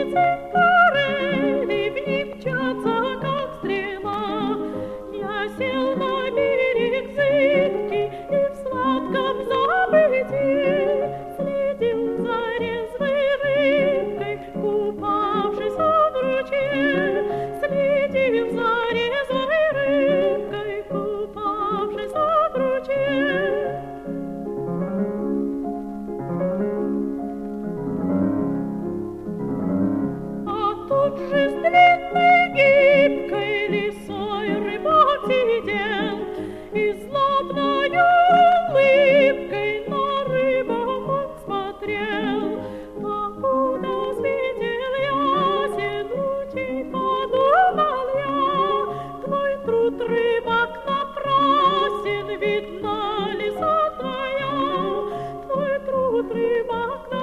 форели в них мчатся, как стрела. Я сел на берег зыбкий и в сладком забытии следил за резвой рыбкой, купавшейся в ручье. Следил за резвой рыбкой, купавшейся в ручье. Тут же с длинной гибкой лисой рыбак сидел и злобною улыбкой на рыбок смотрел. Покуда светил ясен лучей, подумал я, твой труд, рыбак, напрасен, видна лиса твоя, твой труд, рыбак, напрасен.